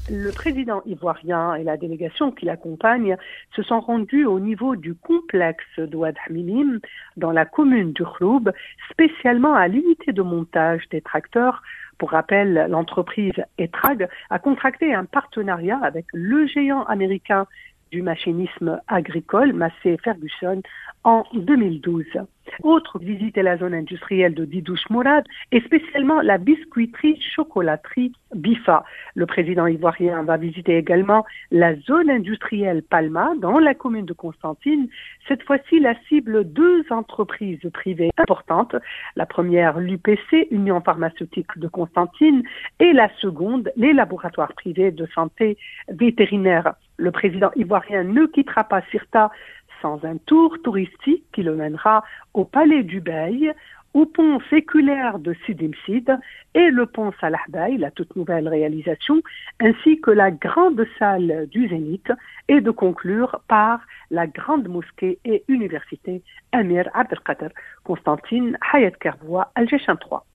Le président ivoirien et la délégation qui l'accompagne se sont rendus au niveau du complexe de Oued Hamilim, dans la commune du Khroub, spécialement à l'unité de montage des tracteurs. Pour rappel, l'entreprise Etrag a contracté un partenariat avec le géant américain du machinisme agricole, Massey Ferguson, en 2012. Autre visite est la zone industrielle de Didouche Mourad et spécialement la biscuiterie-chocolaterie Bifa. Le président ivoirien va visiter également la zone industrielle Palma dans la commune de Constantine. Cette fois-ci, la cible deux entreprises privées importantes. La première, l'UPC, Union pharmaceutique de Constantine, et la seconde, les laboratoires privés de santé vétérinaire. Le président ivoirien ne quittera pas Sirta sans un tour touristique qui le mènera au palais du Bey, au pont séculaire de Sidi Msid et le pont Salah Bey, la toute nouvelle réalisation, ainsi que la grande salle du Zénith, et de conclure par la grande mosquée et université Amir Abdelkader, Constantine, Hayat Kerboua, Alger 3.